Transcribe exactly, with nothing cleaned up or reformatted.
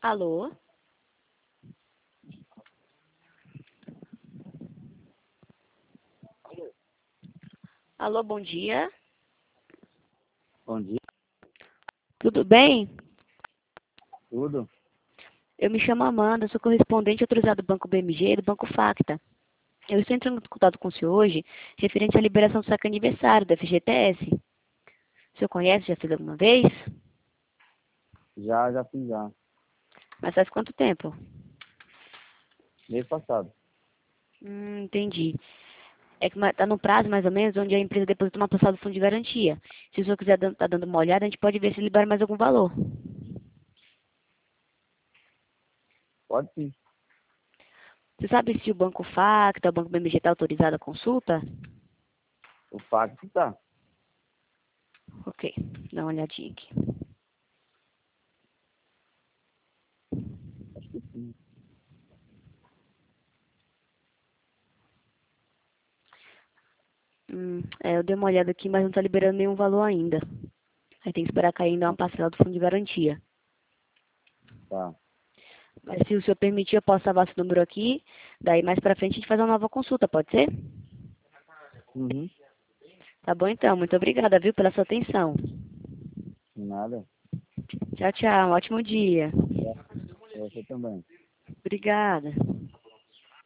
Alô? Alô, bom dia. Bom dia, Tudo bem? tudo. Eu me chamo Amanda, sou correspondente autorizado do Banco B M G e do Banco Facta. Eu estou entrando em contato com o senhor hoje, referente à liberação do saque aniversário do F G T S. O senhor conhece, já fez alguma vez? Já, já fiz já. Mas faz quanto tempo? Mês passado. Hum, entendi. É que está no prazo, mais ou menos, onde a empresa deposita uma parcela do fundo de garantia. Se o senhor quiser estar dando uma olhada, a gente pode ver se libera mais algum valor. Pode sim. Você sabe se o Banco Facta, o Banco B M G está autorizado a consulta? O fato tá. Ok, dá uma olhadinha aqui. Acho que sim. Hum, é, eu dei uma olhada aqui, mas não está liberando nenhum valor ainda. Aí tem que esperar cair ainda uma parcela do fundo de garantia. Tá. Mas se o senhor permitir, eu posso salvar esse número aqui. Daí mais pra frente a gente faz uma nova consulta, pode ser? Uhum. Tá bom então, muito obrigada, viu, pela sua atenção. Nada. Tchau, tchau, um ótimo dia. Tá. Você também. Obrigada.